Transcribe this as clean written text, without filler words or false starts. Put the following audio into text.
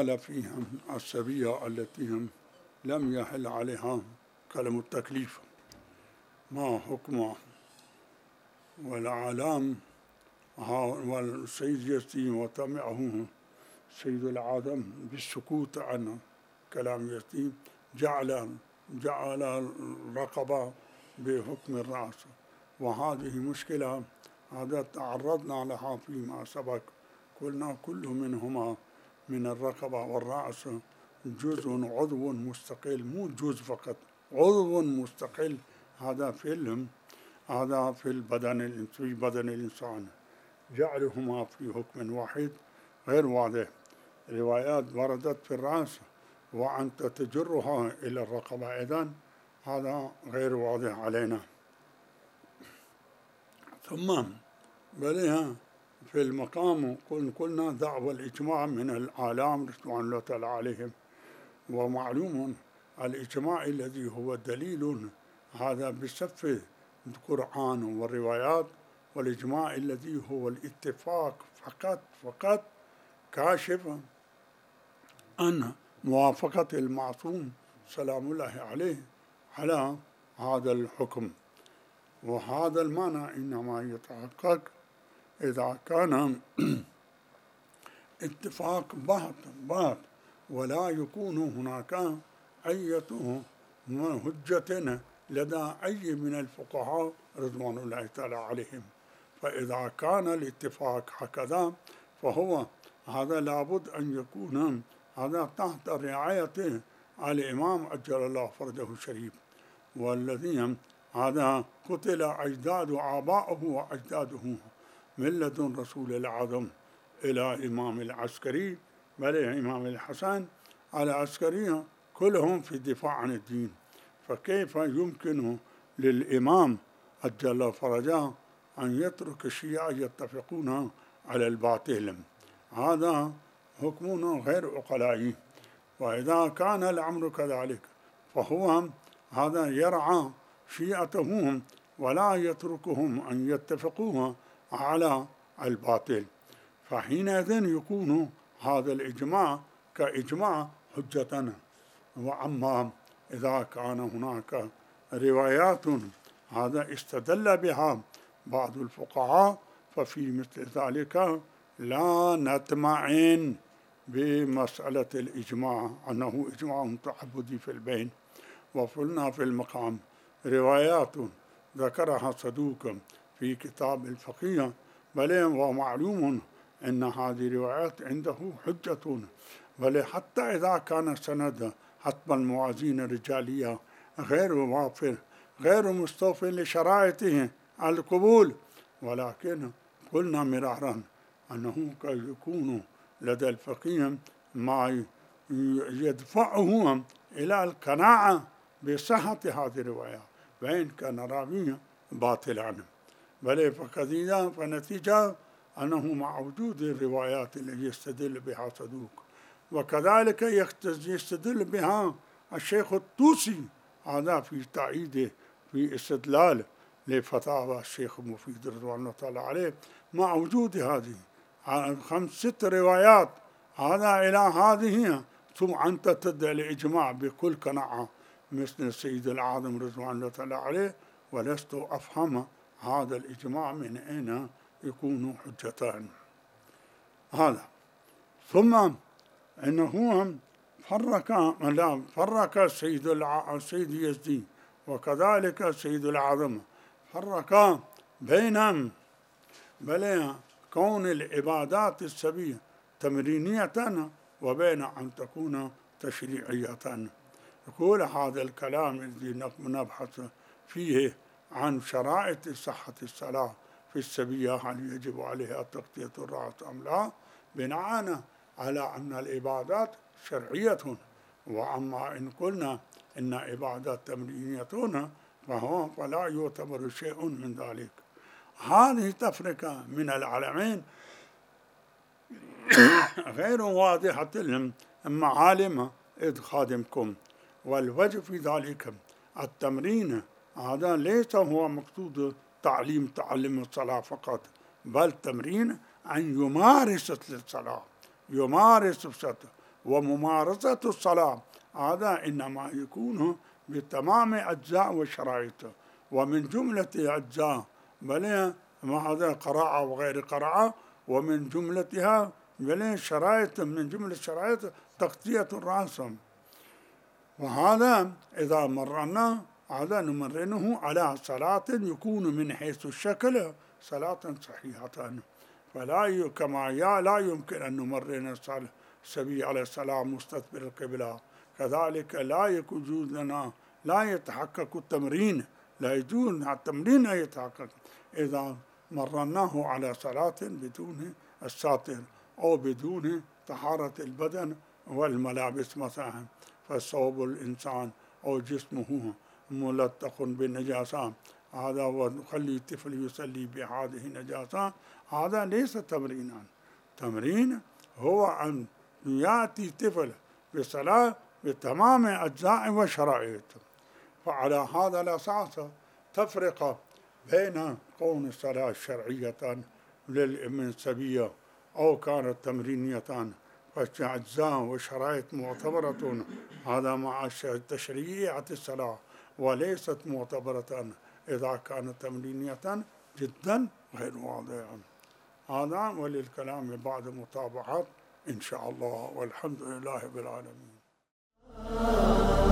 قال فيهم السبية التي هم لم يحل عليها كلمة التكليف ما حكمه والعالم والسيد يزدي وتمعه سيد العالم بالسكوت عن كلام يزدي جعل الرقبة بحكم الرأس، وهذه مشكلة هذا تعرضنا لها فيما سبق. قلنا كل منهما من الرقبة والرأس جزء عضو مستقل، مو جزء فقط، عضو مستقل. هذا في بدن الإنسان، جعلهما في حكم واحد غير واضح. روايات وردت في الرأس وأنت تجرها إلى الرقبة، إذن هذا غير واضح علينا. ثم بلها في المقام قلنا دعوى الإجماع من العالم رضوان الله تعالى عليهم، ومعلوم الإجماع الذي هو دليل هذا بصف القرآن والروايات، والإجماع الذي هو الاتفاق فقط كاشف عن موافقة المعصوم سلام الله عليه على هذا الحكم. وهذا المعنى إنما يتحقق إذا كان اتفاق بحت ولا يكون هناك أي حجة لدى أي من الفقهاء رضوان الله تعالى عليهم. فإذا كان الاتفاق هكذا فهو هذا لابد أن يكون هذا تحت رعاية الإمام أجل الله فرجه الشريف، والذين هذا قتل أجداد آباؤه وأجداده من لدن رسول العظم إلى إمام العسكري بل إمام الحسن العسكري، كلهم في الدفاع عن الدين. فكيف يمكن للإمام أجل الله فرجه أن يترك الشيعة يتفقون على الباطل؟ هذا حكم غير عقلائي. وإذا كان الأمر كذلك فهو هذا يرعى شيعتهم ولا يتركهم أن يتفقوا على الباطل، فحينئذ يكون هذا الإجماع كإجماع حجتنا. وأما إذا كان هناك روايات هذا استدل بها بعض الفقهاء ففي مثل ذلك لا نطمئن بمسألة الإجماع أنه إجماع تعبدي في البين. وقلنا في المقام روايات ذكرها صدوق في كتاب الفقيه بل ومعلوم أن هذه روايات عنده حجة، بل حتى إذا كان سند حتم الموازين الرجالية غير وافر غير مستوفٍ لشرائطه القبول، ولكن قلنا مرارا أنه قد يكون لدى الفقيه ما يدفعه إلى القناعة بصحة هذه الرواية وإن كان راويا باطلا، بل فكذا فنتيجة أنه مع وجود الروايات التي يستدل بها صدوق، وكذلك يستدل بها الشيخ الطوسي هذا في تأييده في استدلال لفتاوى الشيخ المفيد رضوان الله تعالى عليه، مع وجود هذه 5 روايات هذا إلى هذه، ثم أنت تدعي الإجماع بكل قناعة مثل السيد العاظم رضوان الله تعالى عليه، ولست أفهم هذا الإجماع من أين يكون حجتان. هذا ثم إنه فرق السيد يزدي وكذلك السيد العاظم فرق بين بل كون العبادات السبية تمرينية وبين أن تكون تشريعية. يقول هذا الكلام الذي نبحث فيه عن شرائط صحة الصلاة في السبية، هل يجب عليها تغطية الرأس أم لا، بناء على أن العبادات شرعية، وأما إن قلنا إن عبادات تمرينية فلا يعتبر شيء من ذلك. هذه تفرقة من العالمين غير واضحة المعالم إذ خادمكم، والوجه في ذلك التمرين هذا ليس هو مقصود تعلم الصلاة فقط، بل تمرين أن يمارس الصلاة، يمارس وممارسة الصلاة هذا إنما يكون بتمام أجزاء وشرائطه، ومن جملة أجزاء بل هذا قراءة وغير قراءة، ومن جملتها بل شرائط، من جملة الشرائط تغطية الرأس. وهذا إذا مرنا هذا نمرنه على صلاة يكون من حيث الشكل صلاة صحيحة، فلا كما لا يمكن أن نمرن السبي على الصلاة مستقبل القبلة، كذلك لا يجوز لنا، لا يتحقق التمرين، لا يجوز التمرين أن يتحقق إذا مرناه على صلاة بدون الساتر أو بدون طهارة البدن والملابس مثلا، فصوب الإنسان أو جسمه ملتق بالنجاسة هذا ونخلي الطفل يصلي بهذه النجاسة، هذا ليس تمرينا. تمرين هو أن يأتي طفل بصلاة بتمام أجزاء وشرائط. فعلى هذا الأساس تفرق بين كون الصلاة شرعية للمنسبية أو كانت تمرينية، فأجزاء وشرائط معتبرة هذا مع تشريعة الصلاة، وليست معتبرة إذا كانت تمرينية جدا غير واضحة. هذا وللكلام بعد متابعات إن شاء الله، والحمد لله رب العالمين.